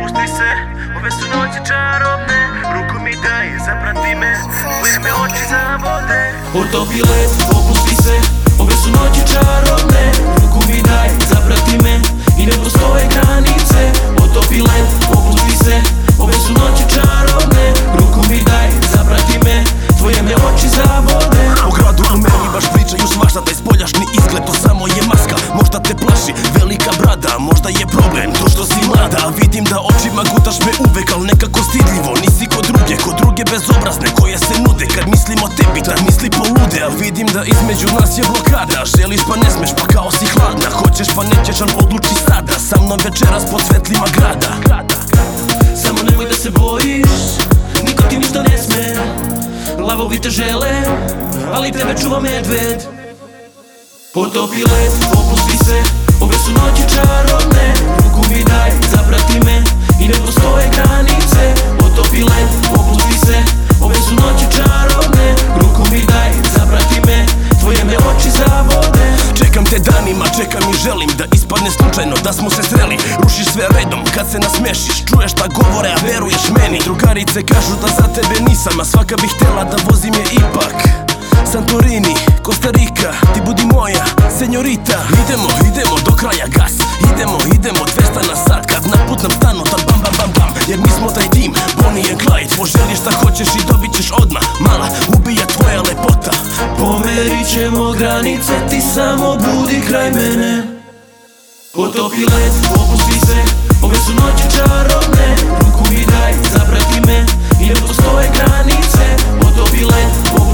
Opusti se, ove su noći čarobne. Ruku mi daj, zaprati me, tvoje me oči zavode. Otopi led, opusti se, ove su noći čarobne. Ruku mi daj, zaprati me i ne postoje granice. Otopi led, opusti se, ove su noći čarobne. Ruku mi daj, zaprati me, tvoje me oči zavode. O gradu u meni baš pričaju svašta, taj spoljašnji izgled to samo je maska. Možda te plaši velika brada, možda je problem to što si mlada. Vidim da očima gutaš me uvek, al nekako stidljivo. Nisi ko druge bezobrazne koje se nude. Kad mislim o tebi, tad misli polude. A vidim da između nas je blokada. Želiš pa ne smeš, pa kao si hladna. Hoćeš pa nećeš, al odluči sada. Sa mnom večeras pod svetlima grada. Samo nemoj da se bojiš, niko ti ništa ne sme. Lavovi te žele, ali tebe čuva medved. Otopi led, opusti se, ove su noći čarobne. Ruku mi daj, zaprati me i ne postoje granice. Otopi led, opusti se, ove su noći čarobne. Ruku mi daj, zaprati me, tvoje me oči zavode. Čekam te danima, čekam i želim da ispadne slučajno da smo se sreli. Rušiš sve redom kad se nasmešiš, čuješ šta govore a veruješ meni. Drugarice kažu da za tebe nisam, a svaka bi htjela da vozim je ipak. Santorini, Costa Rica, ti budi moja senjorita. Idemo do kraja gas, idemo 200 na sat. Kad na put nam stanu tad bam bam bam bam. Jer mi smo taj tim, Bonnie and Clyde. Poželiš šta hoćeš i dobit ćeš odmah. Mala, ubija tvoja lepota. Pomerit ćemo granice, ti samo budi kraj mene. Otopi led, opusti se, ove su noći čarobne. Ruku mi daj, zaprati me i ne postoje granice. Otopi led,